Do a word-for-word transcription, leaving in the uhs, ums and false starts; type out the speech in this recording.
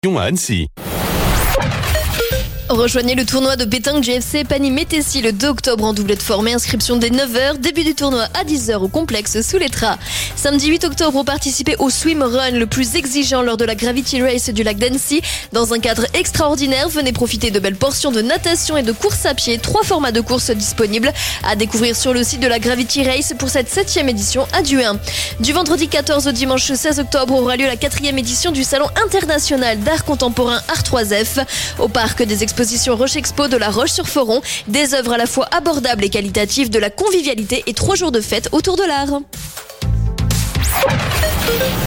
à Annecy. Rejoignez le tournoi de pétanque G F C Pagny-Métessy le deux octobre en doublette formée. Inscription dès neuf heures. Début du tournoi à dix heures au complexe sous les Tras. Samedi huit octobre, on participez au Swim Run, le plus exigeant lors de la Gravity Race du lac d'Annecy. Dans un cadre extraordinaire, venez profiter de belles portions de natation et de course à pied. Trois formats de course disponibles à découvrir sur le site de la Gravity Race pour cette septième édition à Duin. Du vendredi quatorze au dimanche seize octobre aura lieu la quatrième édition du Salon international d'art contemporain Art trois F. Au parc des expositions Roche Expo de la Roche-sur-Foron, des œuvres à la fois abordables et qualitatives, de la convivialité et trois jours de fête autour de l'art.